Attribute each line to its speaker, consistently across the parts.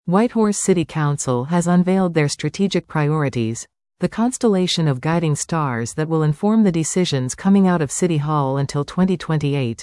Speaker 1: Whitehorse City Council has unveiled their strategic priorities, the constellation of guiding stars that will inform the decisions coming out of City Hall until 2028.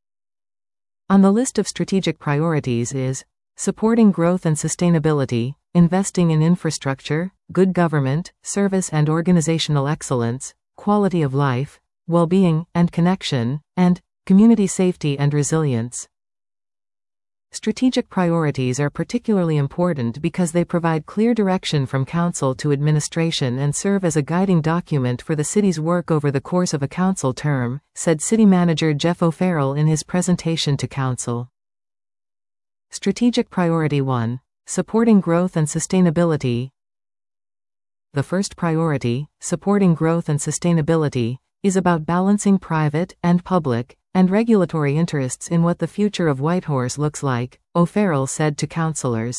Speaker 1: On the list of strategic priorities is supporting growth and sustainability, investing in infrastructure, good government, service and organizational excellence, quality of life, well-being and connection, and community safety and resilience. Strategic priorities are particularly important because they provide clear direction from council to administration and serve as a guiding document for the city's work over the course of a council term, said City Manager Jeff O'Farrell in his presentation to council. Strategic Priority 1. Supporting growth and sustainability. The first priority, supporting growth and sustainability, is about balancing private and public and regulatory interests in what the future of Whitehorse looks like, O'Farrell said to councillors.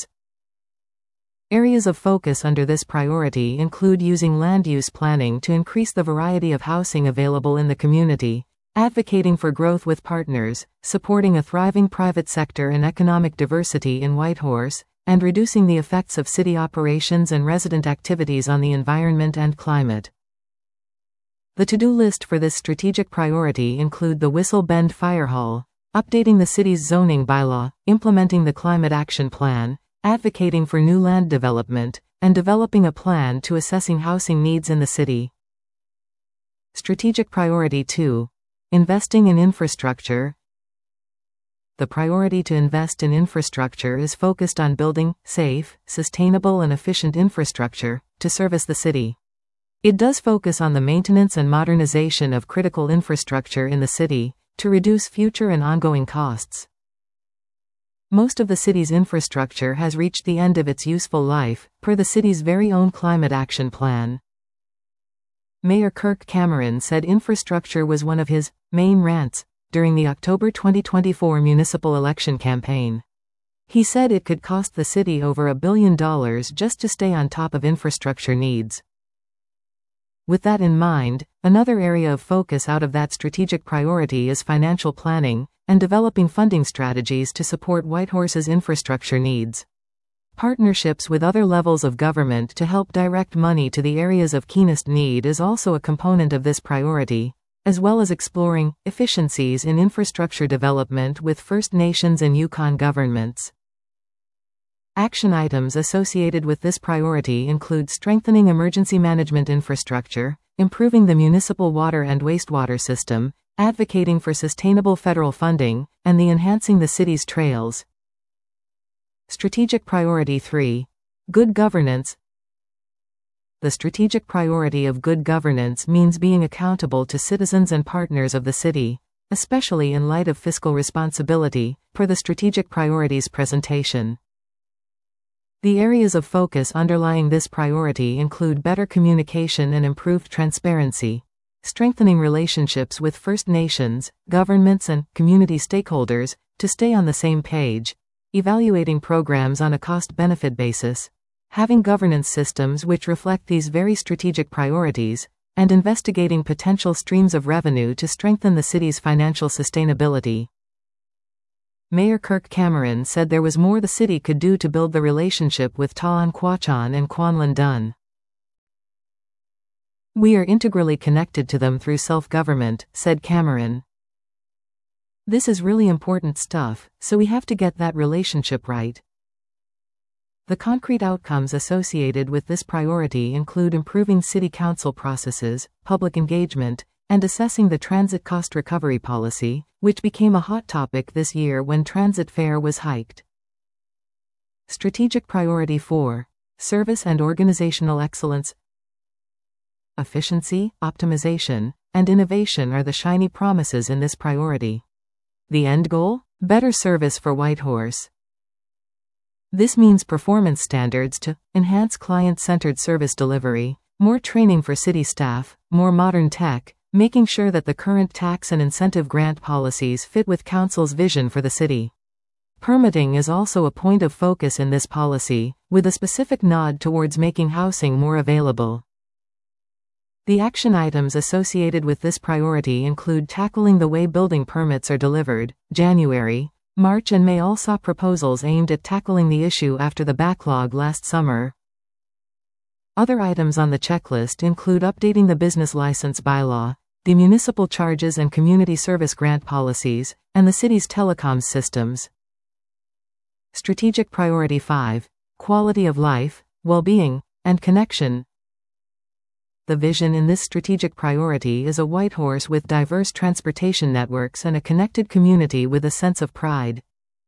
Speaker 1: Areas of focus under this priority include using land use planning to increase the variety of housing available in the community, advocating for growth with partners, supporting a thriving private sector and economic diversity in Whitehorse, and reducing the effects of city operations and resident activities on the environment and climate. The to-do list for this strategic priority include the Whistle Bend Fire Hall, updating the city's zoning bylaw, implementing the Climate Action Plan, advocating for new land development, and developing a plan to assessing housing needs in the city. Strategic Priority 2. Investing in infrastructure. The priority to invest in infrastructure is focused on building safe, sustainable and efficient infrastructure to service the city. It does focus on the maintenance and modernization of critical infrastructure in the city, to reduce future and ongoing costs. Most of the city's infrastructure has reached the end of its useful life, per the city's very own Climate Action Plan. Mayor Kirk Cameron said infrastructure was one of his main rants during the October 2024 municipal election campaign. He said it could cost the city over $1 billion just to stay on top of infrastructure needs. With that in mind, another area of focus out of that strategic priority is financial planning and developing funding strategies to support Whitehorse's infrastructure needs. Partnerships with other levels of government to help direct money to the areas of keenest need is also a component of this priority, as well as exploring efficiencies in infrastructure development with First Nations and Yukon governments. Action items associated with this priority include strengthening emergency management infrastructure, improving the municipal water and wastewater system, advocating for sustainable federal funding, and enhancing the city's trails. Strategic Priority 3. Good governance. The strategic priority of good governance means being accountable to citizens and partners of the city, especially in light of fiscal responsibility, per the strategic priorities presentation. The areas of focus underlying this priority include better communication and improved transparency, strengthening relationships with First Nations, governments and community stakeholders to stay on the same page, evaluating programs on a cost-benefit basis, having governance systems which reflect these very strategic priorities, and investigating potential streams of revenue to strengthen the city's financial sustainability. Mayor Kirk Cameron said there was more the city could do to build the relationship with Taon Quachan and Kwanlin Dun. We are integrally connected to them through self-government, said Cameron. This is really important stuff, so we have to get that relationship right. The concrete outcomes associated with this priority include improving city council processes, public engagement, and assessing the transit cost recovery policy, which became a hot topic this year when transit fare was hiked. Strategic Priority 4. Service and organizational excellence. Efficiency, optimization, and innovation are the shiny promises in this priority. The end goal? Better service for Whitehorse. This means performance standards to enhance client-centered service delivery, more training for city staff, more modern tech, making sure that the current tax and incentive grant policies fit with council's vision for the city. Permitting is also a point of focus in this policy, with a specific nod towards making housing more available. The action items associated with this priority include tackling the way building permits are delivered, January, March and May all saw proposals aimed at tackling the issue after the backlog last summer. Other items on the checklist include updating the business license bylaw, the municipal charges and community service grant policies, and the city's telecoms systems. Strategic Priority 5: Quality of life, well-being, and connection. The vision in this strategic priority is a Whitehorse with diverse transportation networks and a connected community with a sense of pride.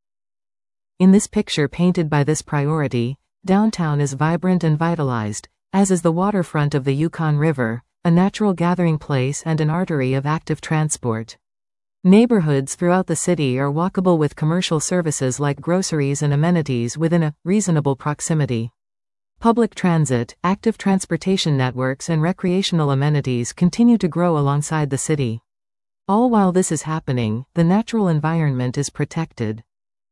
Speaker 1: In this picture painted by this priority, downtown is vibrant and vitalized, as is the waterfront of the Yukon River, a natural gathering place and an artery of active transport. Neighborhoods throughout the city are walkable with commercial services like groceries and amenities within a reasonable proximity. Public transit, active transportation networks and recreational amenities continue to grow alongside the city. All while this is happening, the natural environment is protected.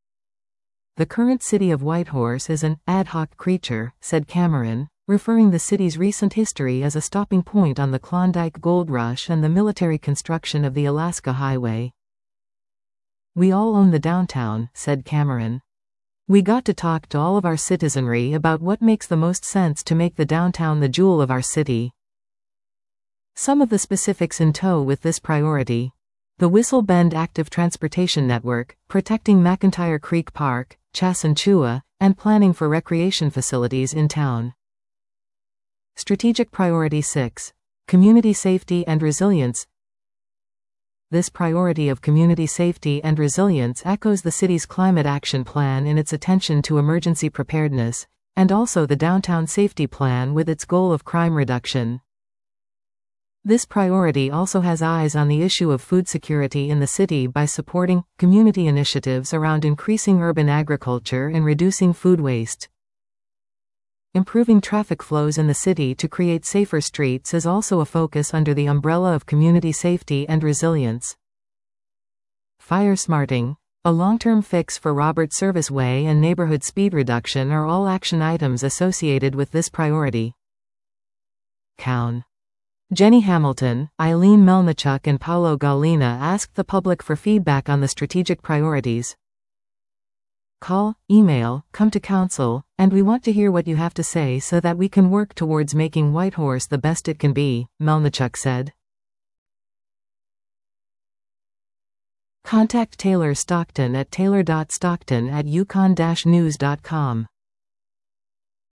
Speaker 1: The current city of Whitehorse is an ad hoc creature, said Cameron, referring the city's recent history as a stopping point on the Klondike Gold Rush and the military construction of the Alaska Highway. We all own the downtown, said Cameron. We got to talk to all of our citizenry about what makes the most sense to make the downtown the jewel of our city. Some of the specifics in tow with this priority: the Whistle Bend Active Transportation Network, protecting McIntyre Creek Park, Chassanchua, and planning for recreation facilities in town. Strategic Priority 6: Community Safety and Resilience. This priority of community safety and resilience echoes the city's climate action plan in its attention to emergency preparedness, and also the downtown safety plan with its goal of crime reduction. This priority also has eyes on the issue of food security in the city by supporting community initiatives around increasing urban agriculture and reducing food waste. Improving traffic flows in the city to create safer streets is also a focus under the umbrella of community safety and resilience. Fire smarting, a long-term fix for Robert Service Way and neighborhood speed reduction are all action items associated with this priority. Cown. Jenny Hamilton, Eileen Melnichuk and Paolo Galina asked the public for feedback on the strategic priorities. Call, email, come to council, and we want to hear what you have to say so that we can work towards making Whitehorse the best it can be, Melnichuk said. Contact Taylor Stockton at taylor.stockton@yukon-news.com.